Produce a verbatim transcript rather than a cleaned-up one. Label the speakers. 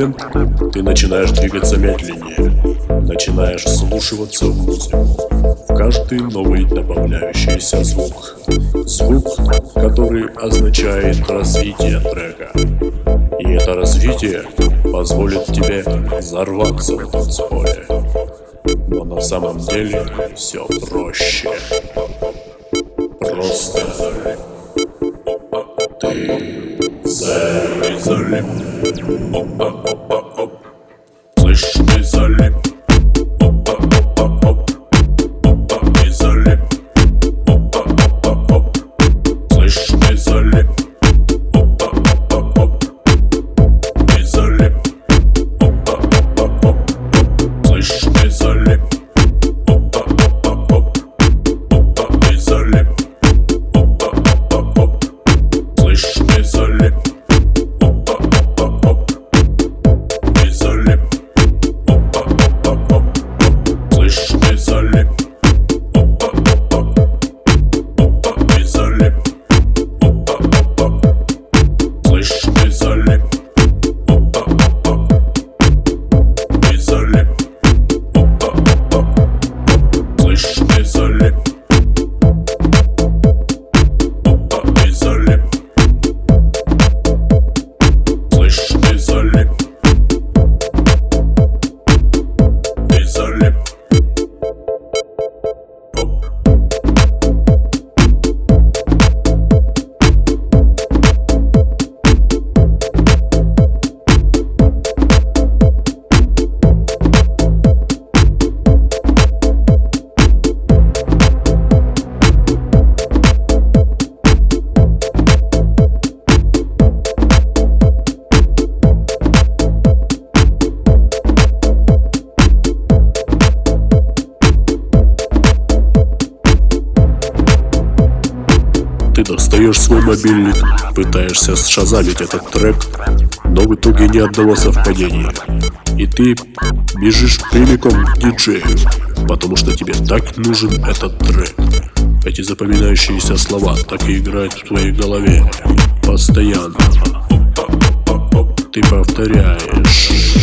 Speaker 1: момент ты начинаешь двигаться медленнее, начинаешь вслушиваться в музыку, в каждый новый добавляющийся звук. Звук, который означает развитие трека. И это развитие позволит тебе взорваться в танцполе. Но на самом деле все проще. Просто ты залип, залип, опа, опа, оп. Слышь, ты залип, опа, опа, оп. Опа, ты залип, опа, опа, оп. Слышь, ты залип, опа, опа, оп. Ты залип, опа, опа, оп. Слышь, ты залип, опа, опа, оп. Опа, ты залип, опа, опа, оп. Слышь, ты залип, опа, опа, оп. Ты залип, опа, опа, оп. Слышь, ты залип, опа, опа, оп. Опа, ты залип, опа, опа, оп. Слышь, ты залип, опа, опа, оп. Ты залип, опа, опа, оп. Слышь, ты залип, опа, ты залип. Слышь, ты залип, ты залип, оп. Ты достаешь свой мобильник, пытаешься сшазамить этот трек, но в итоге ни одного совпадения. И ты бежишь прямиком к диджею, потому что тебе так нужен этот трек. Эти запоминающиеся слова так и играют в твоей голове постоянно. Ты повторяешь.